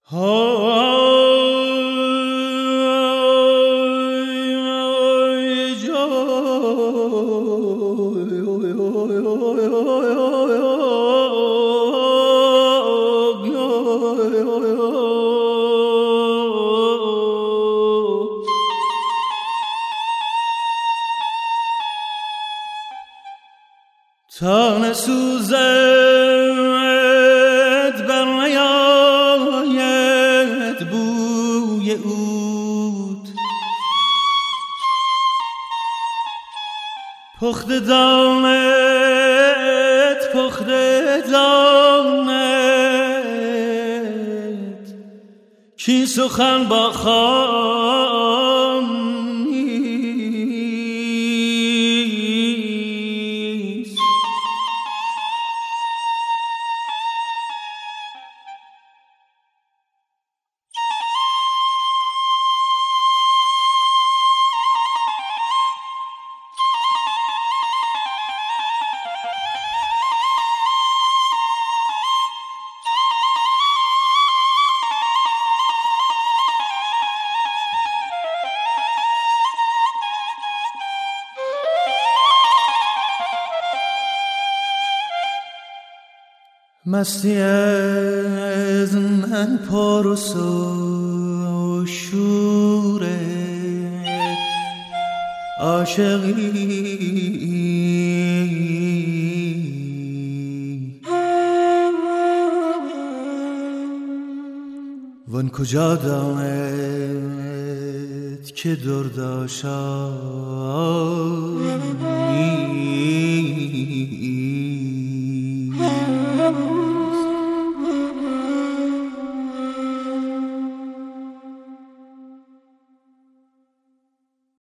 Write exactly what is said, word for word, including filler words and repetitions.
تا نسوزد بر نیاید بوی عود، پخته دانت پخته دانت کی سخن با خام مستی از من پرس و شور عاشقی، وان کجا داند که درداشانی